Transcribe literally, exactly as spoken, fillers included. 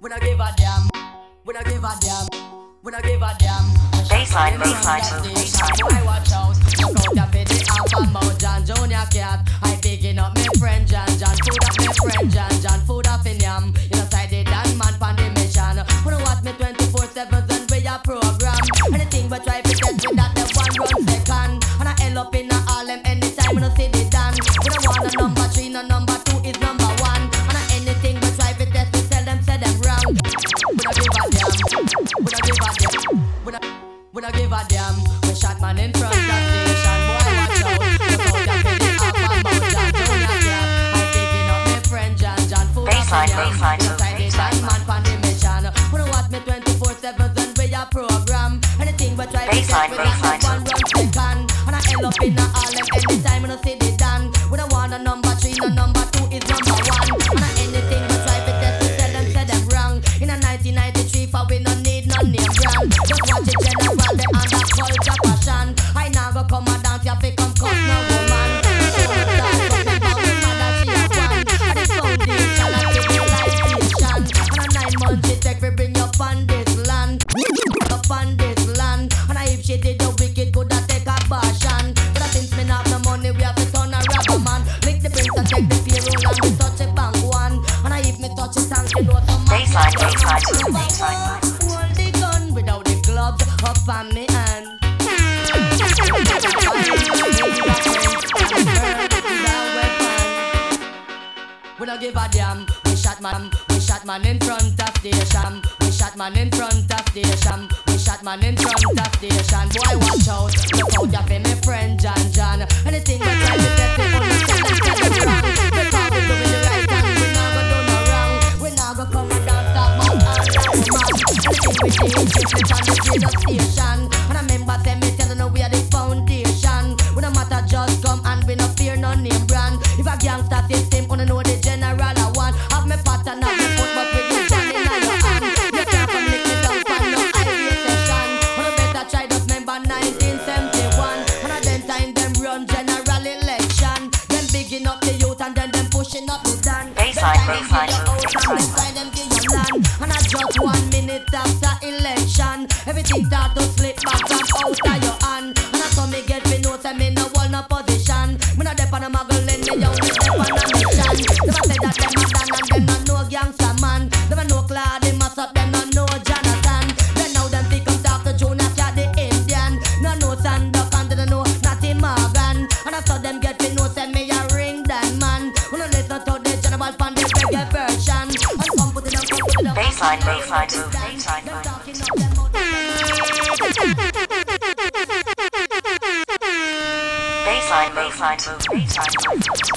We don't give a damn. We don't give a damn. We don't give a damn. Baseline, baseline, baseline. Boy, watch out. Look out your pity half a mouth, John Junior Cat. I picking up my friend John John. Food up my friend John John. Food up in yam. You know, side it and man pan the mission. We don't watch me twenty-four seven and we a program. Anything but try to test me that the one run second. And I end up in a Harlem anytime when I see the done. We don't want a number three, no number two is number one. And I anything but try to test me, tell them, say them wrong. We don't give a damn. We don't give a damn. We don't, we don't give a damn. We shot man in front of the station. Boy, watch out. Look out your pity half a mouth, John Junior Cat. I picking up my friend John John. Food Baseline, up in yam. baseline, Inside it and man pan the mission. We don't watch me twenty-four seven and we a program. Anything but try to Baseline, test me that baseline. the one run second. And I end up in a Harlem anytime when I see the done. We don't want a number three, no number two is number one. And I anything but try to test me, tell them, say them wrong. In a nineteen ninety-three, for we no need no name brand. Just watch it general, the under culture passion. I now go come and dance, you fi come cut no woman. So I start talking about me mother, she a one. And the foundation, I take the litigation. And a nine months it take fi bring you up on this land. Up on this land. And I if she did the wicked, coulda take a passion. But since me not have the money, we have to turn a robber man. Lick the bricks and take the payroll and we touch a bank one. And I if me touch it and you know some man. Baseline, baseline, baseline. Hold the gun without the gloves up on me hand. We don't give a damn. We shot man, we shot man in front of station. We shot man in front of station. We shot man in front of station. Boy, watch out. Look out, you feel me friend John John. Anything that try to test me, understand and tell me wrong. Because we doing the right and we not go do no wrong. We not go come and dance talk about all that woman. Anything we see is different on the radio station. And I remember them me telling her we are the foundation. We no matter just come and we no fear no name brand. If a gangster system, wanna know the general I want. Have me pattern, have me foot, but with the John in your hand. You can't come lick me down for no highway session. Wanna better try just remember nineteen seventy-one. And at then time them run general election. Them bigging up the youth and then them pushing up the dan. Baseline, baseline, Them time them give you land. And at just one minute after election, everything start to slip back and out of your hand. And I saw me get me notes and me no hold no position. Me no dep on a muggle in me young me dep on a mission. Them a say that them a done and them a no gangster man. Them a no Claude, them a suck, them a no Jonathan. Then now them think come talk to Jonas, yeah the Indian. No no Sandok and they no Natty Morgan. And I saw them get me notes and me a ring that man. When I listen to the general pan the reggae version. And some put it up, some put it up. Baseline, baseline, baseline, Them baseline. talking up them out. Baseline, baseline, baseline.